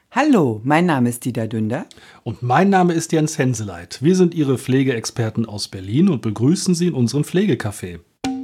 Hallo, mein Name ist Dieter Dünder. Und mein Name ist Jens Henseleit. Wir sind Ihre Pflegeexperten aus Berlin und begrüßen Sie in unserem Pflegecafé.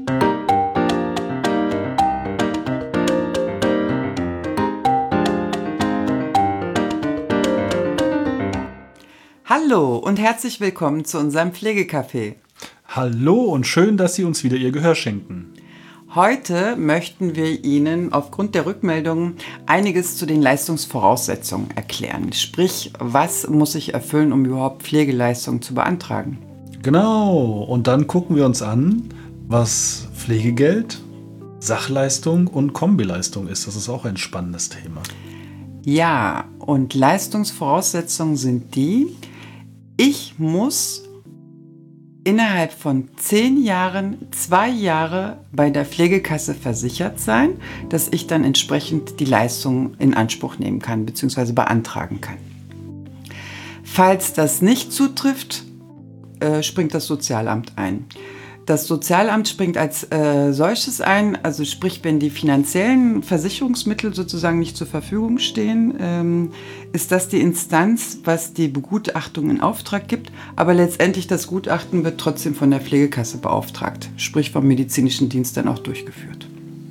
Hallo und herzlich willkommen zu unserem Pflegecafé. Hallo und schön, dass Sie uns wieder Ihr Gehör schenken. Heute möchten wir Ihnen aufgrund der Rückmeldungen einiges zu den Leistungsvoraussetzungen erklären. Sprich, was muss ich erfüllen, um überhaupt Pflegeleistungen zu beantragen? Genau, und dann gucken wir uns an, was Pflegegeld, Sachleistung und Kombileistung ist. Das ist auch ein spannendes Thema. Ja, und Leistungsvoraussetzungen sind ich muss innerhalb von 10 Jahren 2 Jahre bei der Pflegekasse versichert sein, dass ich dann entsprechend die Leistung in Anspruch nehmen kann bzw. beantragen kann. Falls das nicht zutrifft, springt das Sozialamt ein. Das Sozialamt springt als solches ein, also sprich, wenn die finanziellen Versicherungsmittel sozusagen nicht zur Verfügung stehen, ist das die Instanz, was die Begutachtung in Auftrag gibt, aber letztendlich das Gutachten wird trotzdem von der Pflegekasse beauftragt, sprich vom medizinischen Dienst dann auch durchgeführt.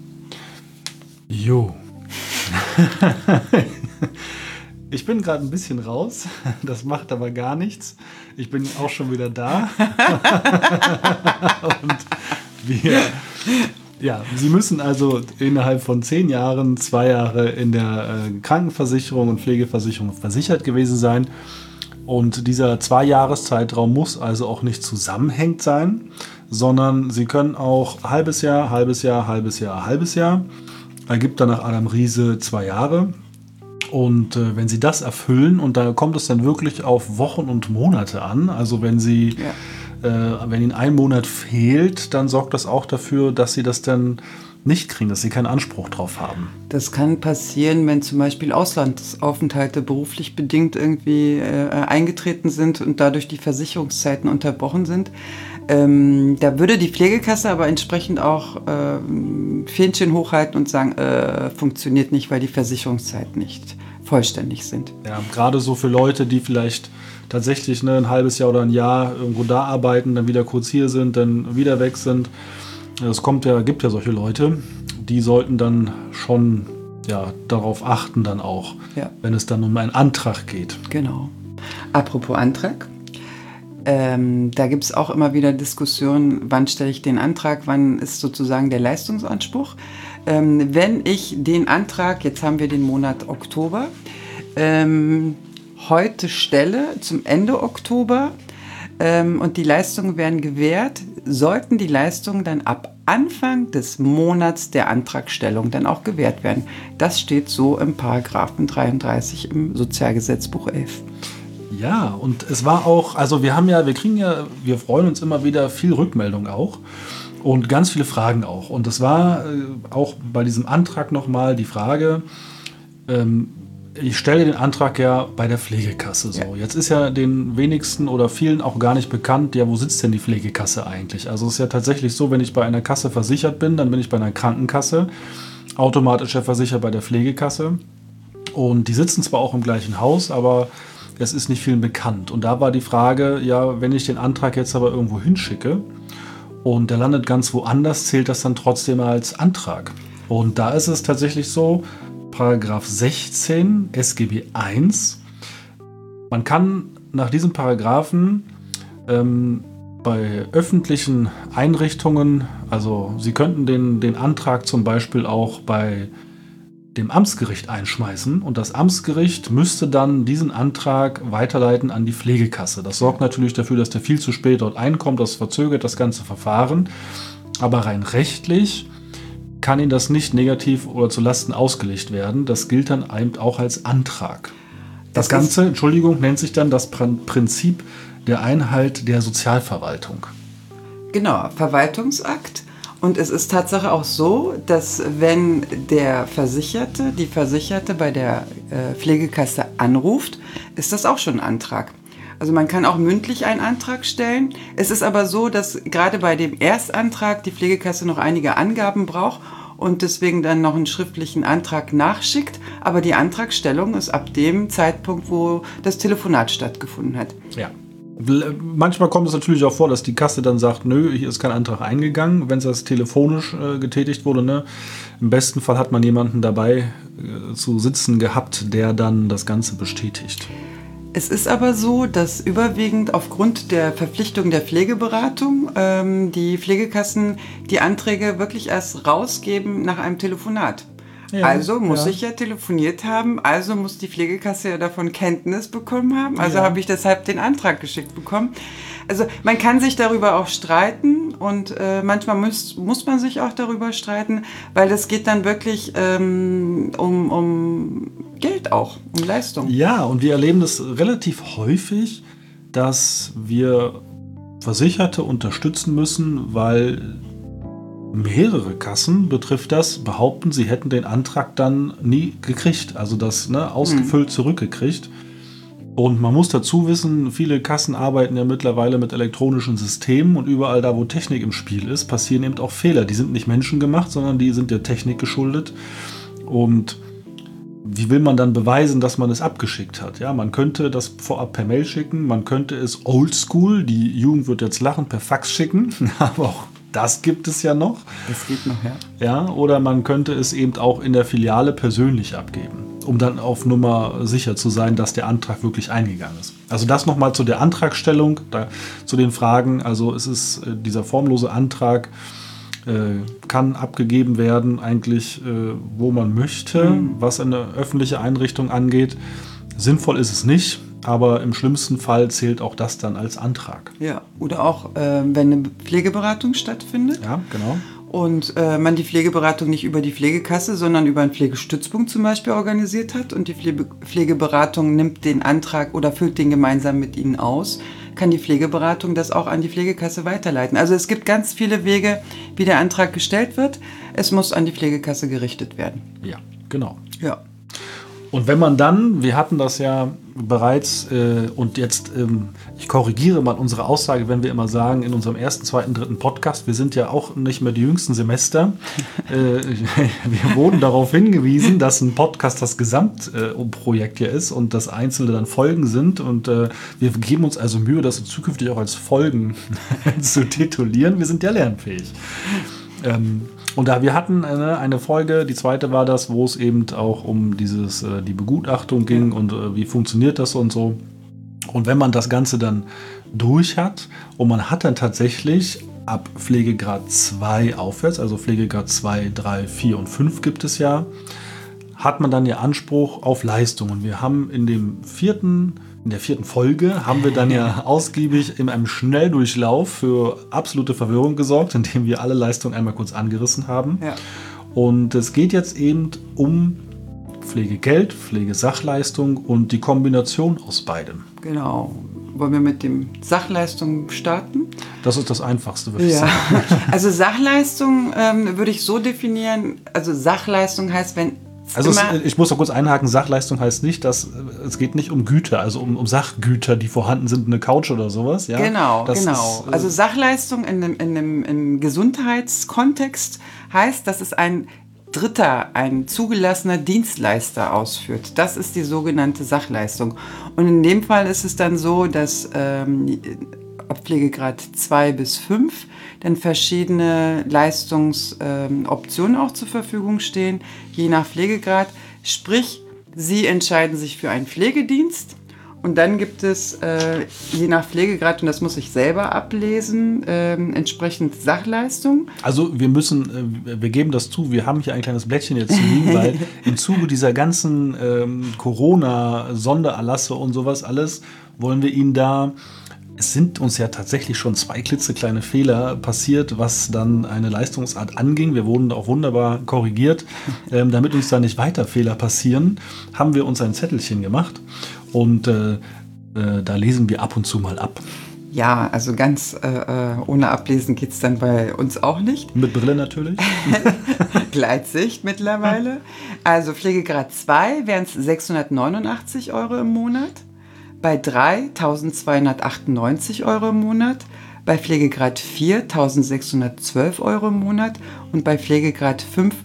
Jo. Ich bin gerade ein bisschen raus, das macht aber gar nichts. Ich bin auch schon wieder da. Und Sie müssen also innerhalb von 10 Jahren 2 Jahre in der Krankenversicherung und Pflegeversicherung versichert gewesen sein. Und dieser 2-Jahres-Zeitraum muss also auch nicht zusammenhängend sein, sondern Sie können auch halbes Jahr, halbes Jahr, halbes Jahr, halbes Jahr. Ergibt dann nach Adam Riese 2 Jahre. Und wenn Sie das erfüllen, und da kommt es dann wirklich auf Wochen und Monate an, also wenn Ihnen ein Monat fehlt, dann sorgt das auch dafür, dass Sie das dann nicht kriegen, dass Sie keinen Anspruch drauf haben. Das kann passieren, wenn zum Beispiel Auslandsaufenthalte beruflich bedingt irgendwie eingetreten sind und dadurch die Versicherungszeiten unterbrochen sind. Da würde die Pflegekasse aber entsprechend auch Fähnchen hochhalten und sagen, funktioniert nicht, weil die Versicherungszeiten nicht vollständig sind. Ja, gerade so für Leute, die vielleicht tatsächlich ein halbes Jahr oder ein Jahr irgendwo da arbeiten, dann wieder kurz hier sind, dann wieder weg sind. Es gibt ja solche Leute, die sollten dann schon darauf achten dann auch, wenn es dann um einen Antrag geht. Genau. Apropos Antrag. Da gibt es auch immer wieder Diskussionen, wann stelle ich den Antrag, wann ist sozusagen der Leistungsanspruch. Wenn ich den Antrag, jetzt haben wir den Monat Oktober, heute stelle, zum Ende Oktober, und die Leistungen werden gewährt, sollten die Leistungen dann ab Anfang des Monats der Antragstellung dann auch gewährt werden. Das steht so im Paragraphen 33 im Sozialgesetzbuch 11. Ja, und es war auch, also wir freuen uns immer wieder viel Rückmeldung auch und ganz viele Fragen auch. Und es war auch bei diesem Antrag nochmal die Frage, ich stelle den Antrag ja bei der Pflegekasse so. Ja. Jetzt ist ja den wenigsten oder vielen auch gar nicht bekannt, wo sitzt denn die Pflegekasse eigentlich? Also es ist ja tatsächlich so, wenn ich bei einer Kasse versichert bin, dann bin ich bei einer Krankenkasse, automatisch versichert bei der Pflegekasse. Und die sitzen zwar auch im gleichen Haus, aber es ist nicht vielen bekannt. Und da war die Frage, wenn ich den Antrag jetzt aber irgendwo hinschicke und der landet ganz woanders, zählt das dann trotzdem als Antrag. Und da ist es tatsächlich so, Paragraph 16 SGB I, man kann nach diesem Paragraphen bei öffentlichen Einrichtungen, also Sie könnten den Antrag zum Beispiel auch bei dem Amtsgericht einschmeißen und das Amtsgericht müsste dann diesen Antrag weiterleiten an die Pflegekasse. Das sorgt natürlich dafür, dass der viel zu spät dort einkommt, das verzögert das ganze Verfahren, aber rein rechtlich kann Ihnen das nicht negativ oder zu Lasten ausgelegt werden. Das gilt dann auch als Antrag. Das Ganze, nennt sich dann das Prinzip der Einheit der Sozialverwaltung. Genau, Verwaltungsakt. Und es ist Tatsache auch so, dass wenn die Versicherte bei der Pflegekasse anruft, ist das auch schon ein Antrag. Also man kann auch mündlich einen Antrag stellen. Es ist aber so, dass gerade bei dem Erstantrag die Pflegekasse noch einige Angaben braucht und deswegen dann noch einen schriftlichen Antrag nachschickt. Aber die Antragstellung ist ab dem Zeitpunkt, wo das Telefonat stattgefunden hat. Ja. Manchmal kommt es natürlich auch vor, dass die Kasse dann sagt, nö, hier ist kein Antrag eingegangen, wenn das telefonisch getätigt wurde. Ne? Im besten Fall hat man jemanden dabei zu sitzen gehabt, der dann das Ganze bestätigt. Es ist aber so, dass überwiegend aufgrund der Verpflichtung der Pflegeberatung die Pflegekassen die Anträge wirklich erst rausgeben nach einem Telefonat. Ja, also muss ich ja telefoniert haben, also muss die Pflegekasse ja davon Kenntnis bekommen haben, also habe ich deshalb den Antrag geschickt bekommen. Also man kann sich darüber auch streiten und manchmal muss man sich auch darüber streiten, weil es geht dann wirklich um Geld auch, um Leistung. Ja, und wir erleben das relativ häufig, dass wir Versicherte unterstützen müssen, weil mehrere Kassen betrifft das, behaupten, sie hätten den Antrag dann nie gekriegt, also das ausgefüllt zurückgekriegt. Und man muss dazu wissen, viele Kassen arbeiten ja mittlerweile mit elektronischen Systemen und überall da, wo Technik im Spiel ist, passieren eben auch Fehler. Die sind nicht menschengemacht, sondern die sind der Technik geschuldet. Und wie will man dann beweisen, dass man es abgeschickt hat? Ja, man könnte das vorab per Mail schicken, man könnte es oldschool, die Jugend wird jetzt lachen, per Fax schicken, aber auch das gibt es ja noch. Das geht noch, ja. Ja, oder man könnte es eben auch in der Filiale persönlich abgeben, um dann auf Nummer sicher zu sein, dass der Antrag wirklich eingegangen ist. Also das nochmal zu der Antragstellung, zu den Fragen. Also es ist dieser formlose Antrag, kann abgegeben werden eigentlich, wo man möchte, was eine öffentliche Einrichtung angeht. Sinnvoll ist es nicht. Aber im schlimmsten Fall zählt auch das dann als Antrag. Ja, oder auch, wenn eine Pflegeberatung stattfindet. Ja, genau. Und man die Pflegeberatung nicht über die Pflegekasse, sondern über einen Pflegestützpunkt zum Beispiel organisiert hat und die Pflegeberatung nimmt den Antrag oder füllt den gemeinsam mit Ihnen aus, kann die Pflegeberatung das auch an die Pflegekasse weiterleiten. Also es gibt ganz viele Wege, wie der Antrag gestellt wird. Es muss an die Pflegekasse gerichtet werden. Ja, genau. Ja. Und wenn man dann, wir hatten das ja bereits und jetzt, ich korrigiere mal unsere Aussage, wenn wir immer sagen, in unserem ersten, zweiten, dritten Podcast, wir sind ja auch nicht mehr die jüngsten Semester. Wir wurden darauf hingewiesen, dass ein Podcast das Gesamtprojekt hier ist und dass einzelne dann Folgen sind. Und wir geben uns also Mühe, das zukünftig auch als Folgen zu titulieren. Wir sind ja lernfähig. Und da wir hatten eine Folge, die zweite war das, wo es eben auch um die Begutachtung ging und wie funktioniert das und so. Und wenn man das Ganze dann durch hat und man hat dann tatsächlich ab Pflegegrad 2 aufwärts, also Pflegegrad 2, 3, 4 und 5 gibt es ja, hat man dann ja Anspruch auf Leistungen. Wir haben in der vierten Folge haben wir dann ja ausgiebig in einem Schnelldurchlauf für absolute Verwirrung gesorgt, indem wir alle Leistungen einmal kurz angerissen haben. Ja. Und es geht jetzt eben um Pflegegeld, Pflegesachleistung und die Kombination aus beidem. Genau. Wollen wir mit dem Sachleistung starten? Das ist das Einfachste, würde ich sagen. Also Sachleistung würde ich so definieren, also Sachleistung heißt, wenn also ich muss noch kurz einhaken, Sachleistung heißt nicht, dass es geht nicht um Güter, also um Sachgüter, die vorhanden sind, eine Couch oder sowas. Ja? Genau. Also Sachleistung im Gesundheitskontext heißt, dass es ein Dritter, ein zugelassener Dienstleister ausführt. Das ist die sogenannte Sachleistung. Und in dem Fall ist es dann so, dass ab Pflegegrad 2 bis 5 dann verschiedene Leistungsoptionen auch zur Verfügung stehen, je nach Pflegegrad. Sprich, Sie entscheiden sich für einen Pflegedienst und dann gibt es je nach Pflegegrad, und das muss ich selber ablesen, entsprechend Sachleistung. Also wir geben das zu, wir haben hier ein kleines Blättchen jetzt liegen, weil im Zuge dieser ganzen Corona-Sondererlasse und sowas alles wollen wir Ihnen da. Es sind uns ja tatsächlich schon 2 klitzekleine Fehler passiert, was dann eine Leistungsart anging. Wir wurden auch wunderbar korrigiert. Damit uns da nicht weiter Fehler passieren, haben wir uns ein Zettelchen gemacht und da lesen wir ab und zu mal ab. Ja, also ganz ohne Ablesen geht es dann bei uns auch nicht. Mit Brille natürlich. Gleitsicht mittlerweile. Also Pflegegrad 2 wären es 689 € im Monat. Bei 3 1.298 € im Monat, bei Pflegegrad 4 1.612 Euro im Monat und bei Pflegegrad 5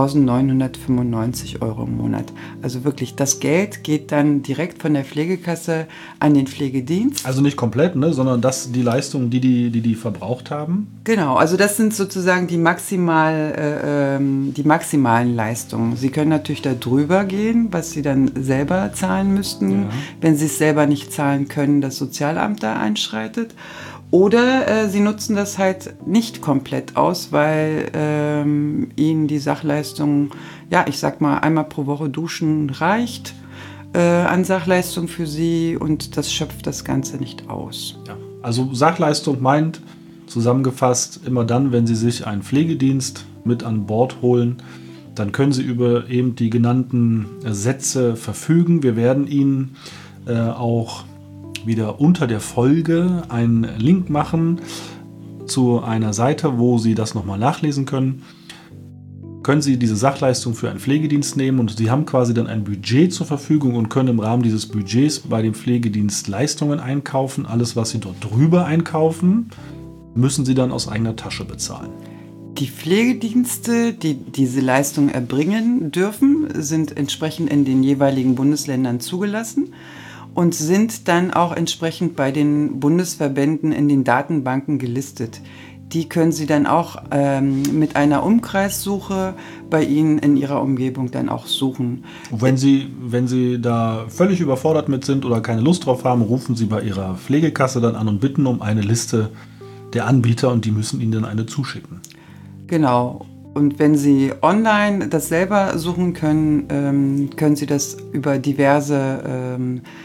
1.995 Euro im Monat. Also wirklich, das Geld geht dann direkt von der Pflegekasse an den Pflegedienst. Also nicht komplett, ne, sondern das die Leistungen, die verbraucht haben? Genau, also das sind sozusagen die maximalen Leistungen. Sie können natürlich da drüber gehen, was Sie dann selber zahlen müssten, wenn Sie es selber nicht zahlen können, das Sozialamt da einschreitet. Oder Sie nutzen das halt nicht komplett aus, weil Ihnen die Sachleistung, ja, ich sag mal, einmal pro Woche duschen reicht an Sachleistung für Sie und das schöpft das Ganze nicht aus. Ja. Also Sachleistung meint, zusammengefasst, immer dann, wenn Sie sich einen Pflegedienst mit an Bord holen, dann können Sie über eben die genannten Sätze verfügen. Wir werden Ihnen auch wieder unter der Folge einen Link machen zu einer Seite, wo Sie das nochmal nachlesen können. Können Sie diese Sachleistung für einen Pflegedienst nehmen und Sie haben quasi dann ein Budget zur Verfügung und können im Rahmen dieses Budgets bei dem Pflegedienst Leistungen einkaufen. Alles, was Sie dort drüber einkaufen, müssen Sie dann aus eigener Tasche bezahlen. Die Pflegedienste, die diese Leistung erbringen dürfen, sind entsprechend in den jeweiligen Bundesländern zugelassen und sind dann auch entsprechend bei den Bundesverbänden in den Datenbanken gelistet. Die können Sie dann auch mit einer Umkreissuche bei Ihnen in Ihrer Umgebung dann auch suchen. Wenn Sie da völlig überfordert mit sind oder keine Lust drauf haben, rufen Sie bei Ihrer Pflegekasse dann an und bitten um eine Liste der Anbieter und die müssen Ihnen dann eine zuschicken. Genau. Und wenn Sie online das selber suchen können, können Sie das über diverse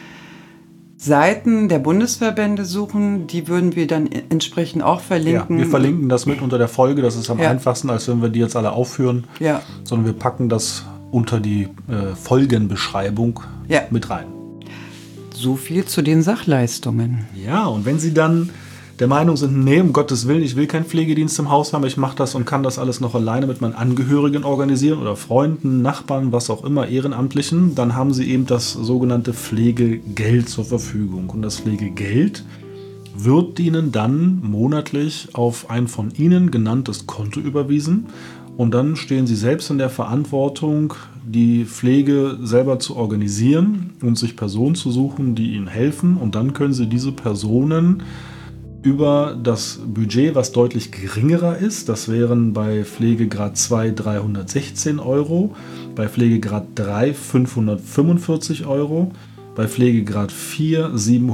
Seiten der Bundesverbände suchen. Die würden wir dann entsprechend auch verlinken. Ja, wir verlinken das mit unter der Folge. Das ist am einfachsten, als wenn wir die jetzt alle aufführen. Ja. Sondern wir packen das unter die Folgenbeschreibung mit rein. So viel zu den Sachleistungen. Ja, und wenn Sie dann der Meinung sind, nee, um Gottes Willen, ich will keinen Pflegedienst im Haus haben, ich mache das und kann das alles noch alleine mit meinen Angehörigen organisieren oder Freunden, Nachbarn, was auch immer, Ehrenamtlichen, dann haben Sie eben das sogenannte Pflegegeld zur Verfügung. Und das Pflegegeld wird Ihnen dann monatlich auf ein von Ihnen genanntes Konto überwiesen. Und dann stehen Sie selbst in der Verantwortung, die Pflege selber zu organisieren und sich Personen zu suchen, die Ihnen helfen. Und dann können Sie diese Personen über das Budget, was deutlich geringerer ist, das wären bei Pflegegrad 2 316 Euro, bei Pflegegrad 3 545 Euro, bei Pflegegrad 4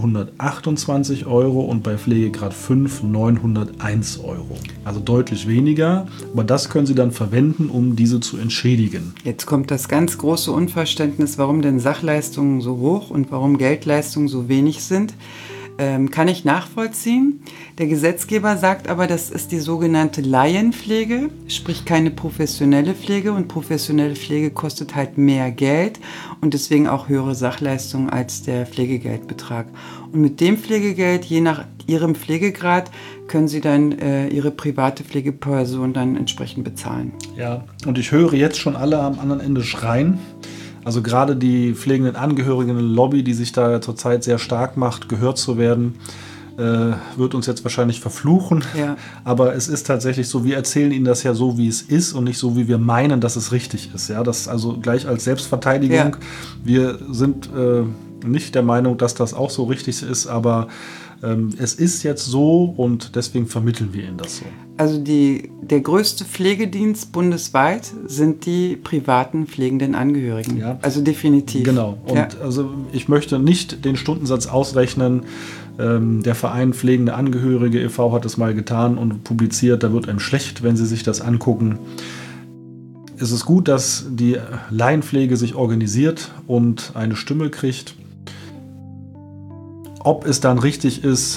728 Euro und bei Pflegegrad 5 901 Euro. Also deutlich weniger, aber das können Sie dann verwenden, um diese zu entschädigen. Jetzt kommt das ganz große Unverständnis, warum denn Sachleistungen so hoch und warum Geldleistungen so wenig sind. Kann ich nachvollziehen. Der Gesetzgeber sagt aber, das ist die sogenannte Laienpflege, sprich keine professionelle Pflege und professionelle Pflege kostet halt mehr Geld und deswegen auch höhere Sachleistungen als der Pflegegeldbetrag. Und mit dem Pflegegeld, je nach Ihrem Pflegegrad, können Sie dann Ihre private Pflegeperson dann entsprechend bezahlen. Ja, und ich höre jetzt schon alle am anderen Ende schreien. Also gerade die pflegenden Angehörigen Lobby, die sich da zurzeit sehr stark macht, gehört zu werden, wird uns jetzt wahrscheinlich verfluchen. Ja. Aber es ist tatsächlich so, wir erzählen Ihnen das ja so, wie es ist und nicht so, wie wir meinen, dass es richtig ist. Ja, das also gleich als Selbstverteidigung. Ja. Wir sind nicht der Meinung, dass das auch so richtig ist, aber es ist jetzt so und deswegen vermitteln wir Ihnen das so. Also der größte Pflegedienst bundesweit sind die privaten pflegenden Angehörigen. Ja. Also definitiv. Genau. Und also ich möchte nicht den Stundensatz ausrechnen. Der Verein Pflegende Angehörige e.V. hat es mal getan und publiziert. Da wird einem schlecht, wenn Sie sich das angucken. Es ist gut, dass die Laienpflege sich organisiert und eine Stimme kriegt. Ob es dann richtig ist,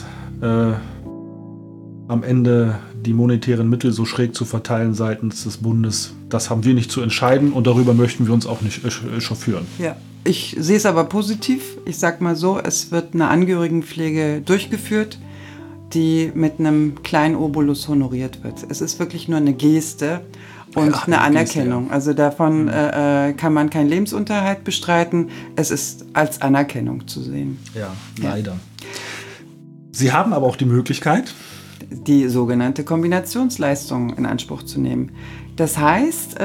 am Ende die monetären Mittel so schräg zu verteilen seitens des Bundes, das haben wir nicht zu entscheiden und darüber möchten wir uns auch nicht chauffieren. Ja, ich sehe es aber positiv. Ich sag mal so, es wird eine Angehörigenpflege durchgeführt, die mit einem kleinen Obolus honoriert wird. Es ist wirklich nur eine Geste und eine Anerkennung. Geste, ja. Also davon kann man keinen Lebensunterhalt bestreiten. Es ist als Anerkennung zu sehen. Ja, leider. Ja. Sie haben aber auch die Möglichkeit, die sogenannte Kombinationsleistung in Anspruch zu nehmen. Das heißt,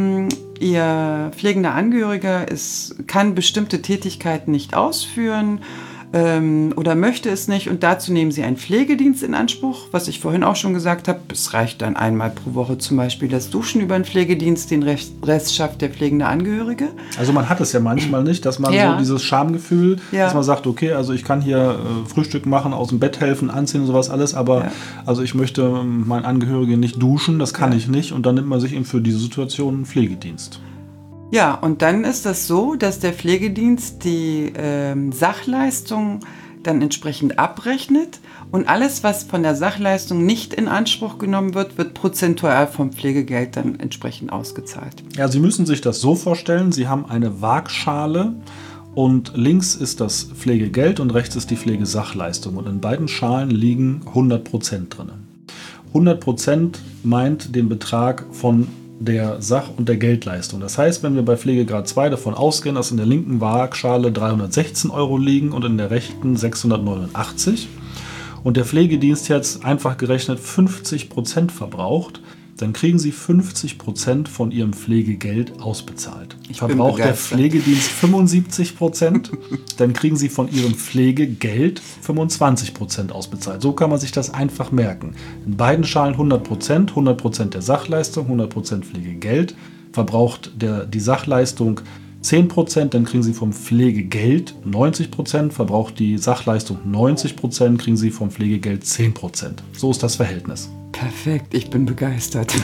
Ihr pflegender Angehöriger kann bestimmte Tätigkeiten nicht ausführen oder möchte es nicht und dazu nehmen Sie einen Pflegedienst in Anspruch, was ich vorhin auch schon gesagt habe. Es reicht dann einmal pro Woche zum Beispiel das Duschen über einen Pflegedienst, den Rest schafft der pflegende Angehörige. Also man hat es ja manchmal nicht, dass man so dieses Schamgefühl, dass man sagt, okay, also ich kann hier Frühstück machen, aus dem Bett helfen, anziehen und sowas alles, aber also ich möchte meinen Angehörigen nicht duschen, das kann ich nicht und dann nimmt man sich eben für diese Situation einen Pflegedienst. Ja, und dann ist das so, dass der Pflegedienst die Sachleistung dann entsprechend abrechnet und alles, was von der Sachleistung nicht in Anspruch genommen wird, wird prozentual vom Pflegegeld dann entsprechend ausgezahlt. Ja, Sie müssen sich das so vorstellen, Sie haben eine Waagschale und links ist das Pflegegeld und rechts ist die Pflegesachleistung und in beiden Schalen liegen 100% drin. 100% meint den Betrag von der Sach- und der Geldleistung. Das heißt, wenn wir bei Pflegegrad 2 davon ausgehen, dass in der linken Waagschale 316 € liegen und in der rechten 689 und der Pflegedienst jetzt einfach gerechnet 50% verbraucht, dann kriegen Sie 50% von Ihrem Pflegegeld ausbezahlt. Verbraucht der Pflegedienst 75%, dann kriegen Sie von Ihrem Pflegegeld 25% ausbezahlt. So kann man sich das einfach merken. In beiden Schalen 100%, 100% der Sachleistung, 100% Pflegegeld. Verbraucht die Sachleistung 10%, dann kriegen Sie vom Pflegegeld 90%, verbraucht die Sachleistung 90%, kriegen Sie vom Pflegegeld 10%. So ist das Verhältnis. Perfekt, ich bin begeistert.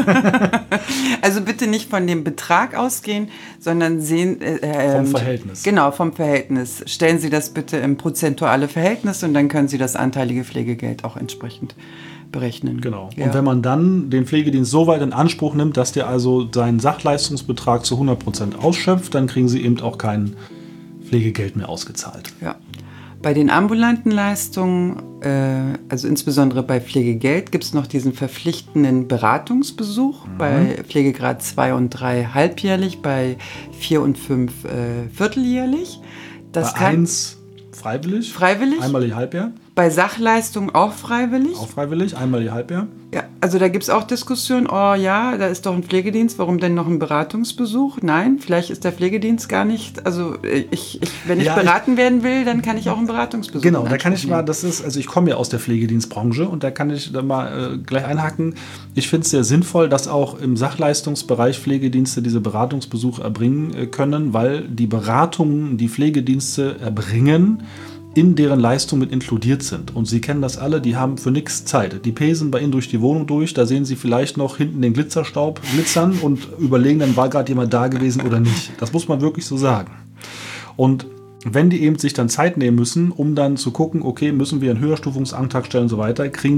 Also bitte nicht von dem Betrag ausgehen, sondern sehen... vom Verhältnis. Genau, vom Verhältnis. Stellen Sie das bitte im prozentuale Verhältnis und dann können Sie das anteilige Pflegegeld auch entsprechend berechnen. Genau. Ja. Und wenn man dann den Pflegedienst so weit in Anspruch nimmt, dass der also seinen Sachleistungsbetrag zu 100% ausschöpft, dann kriegen Sie eben auch kein Pflegegeld mehr ausgezahlt. Ja. Bei den ambulanten Leistungen, also insbesondere bei Pflegegeld, gibt es noch diesen verpflichtenden Beratungsbesuch bei Pflegegrad 2 und 3 halbjährlich, bei 4 und 5 vierteljährlich. Das bei 1 freiwillig? Freiwillig. Einmal die Halbjahr. Bei Sachleistung auch freiwillig. Auch freiwillig, einmal die Halbjahr. Ja, also da gibt es auch Diskussionen, oh ja, da ist doch ein Pflegedienst, warum denn noch ein Beratungsbesuch? Nein, vielleicht ist der Pflegedienst gar nicht, also wenn ich beraten werden will, dann kann ich auch einen Beratungsbesuch Genau, da kann ich mal, ich komme ja aus der Pflegedienstbranche und da kann ich da mal gleich einhaken. Ich finde es sehr sinnvoll, dass auch im Sachleistungsbereich Pflegedienste diese Beratungsbesuche erbringen können, weil die Beratungen, die Pflegedienste erbringen, in deren Leistung mit inkludiert sind. Und Sie kennen das alle, die haben für nichts Zeit. Die pesen bei Ihnen durch die Wohnung durch, da sehen Sie vielleicht noch hinten den Glitzerstaub glitzern und überlegen, dann war gerade jemand da gewesen oder nicht. Das muss man wirklich so sagen. Und wenn die eben sich dann Zeit nehmen müssen, um dann zu gucken, okay, müssen wir einen Höherstufungsantrag stellen und so weiter, kriegen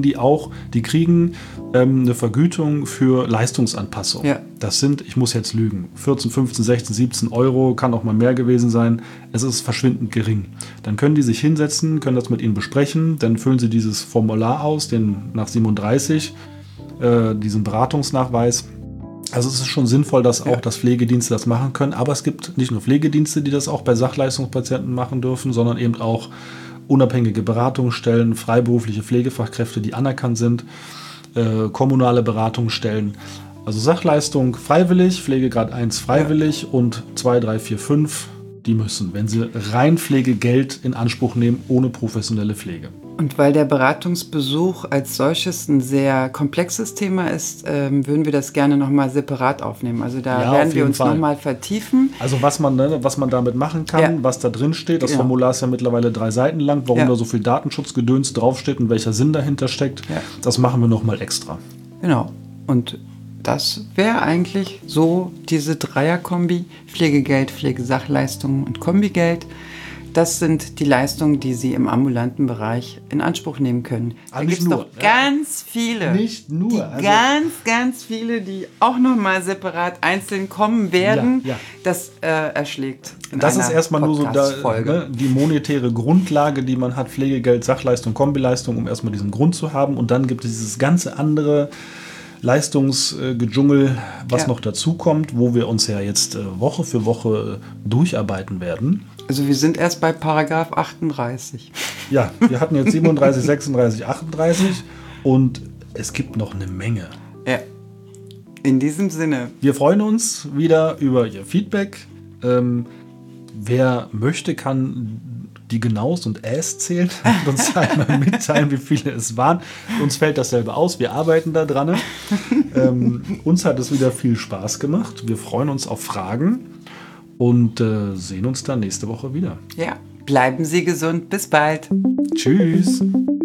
eine Vergütung für Leistungsanpassung. Ja. Das sind, ich muss jetzt lügen, 14, 15, 16, 17 €, kann auch mal mehr gewesen sein. Es ist verschwindend gering. Dann können die sich hinsetzen, können das mit Ihnen besprechen, dann füllen Sie dieses Formular aus, den nach 37, diesen Beratungsnachweis. Also es ist schon sinnvoll, dass auch das Pflegedienste das machen können, aber es gibt nicht nur Pflegedienste, die das auch bei Sachleistungspatienten machen dürfen, sondern eben auch unabhängige Beratungsstellen, freiberufliche Pflegefachkräfte, die anerkannt sind, kommunale Beratungsstellen. Also Sachleistung freiwillig, Pflegegrad 1 freiwillig und 2, 3, 4, 5, die müssen, wenn sie rein Pflegegeld in Anspruch nehmen, ohne professionelle Pflege. Und weil der Beratungsbesuch als solches ein sehr komplexes Thema ist, würden wir das gerne nochmal separat aufnehmen. Also da werden wir uns nochmal vertiefen. Also was man damit machen kann, was da drin steht. Das Formular ist ja mittlerweile 3 Seiten lang. Warum da so viel Datenschutzgedöns draufsteht und welcher Sinn dahinter steckt, das machen wir nochmal extra. Genau. Und das wäre eigentlich so diese Dreierkombi, Pflegegeld, Pflegesachleistungen und Kombigeld. Das sind die Leistungen, die Sie im ambulanten Bereich in Anspruch nehmen können. Da gibt es noch ganz viele. Nicht nur. Ganz viele, die auch nochmal separat einzeln kommen werden. Ja. Das erschlägt. Das ist erstmal nur so die monetäre Grundlage, die man hat. Pflegegeld, Sachleistung, Kombileistung, um erstmal diesen Grund zu haben. Und dann gibt es dieses ganze andere Leistungsgedschungel, was noch dazu kommt, wo wir uns ja jetzt Woche für Woche durcharbeiten werden. Also wir sind erst bei Paragraph 38. Ja, wir hatten jetzt 37, 36, 38 Und es gibt noch eine Menge. Ja. In diesem Sinne. Wir freuen uns wieder über Ihr Feedback. Wer möchte, kann die Genaus und Äs zählen und uns einmal mitteilen, wie viele es waren. Uns fällt dasselbe aus, wir arbeiten da dran. Uns hat es wieder viel Spaß gemacht. Wir freuen uns auf Fragen und sehen uns dann nächste Woche wieder. Ja, bleiben Sie gesund. Bis bald. Tschüss.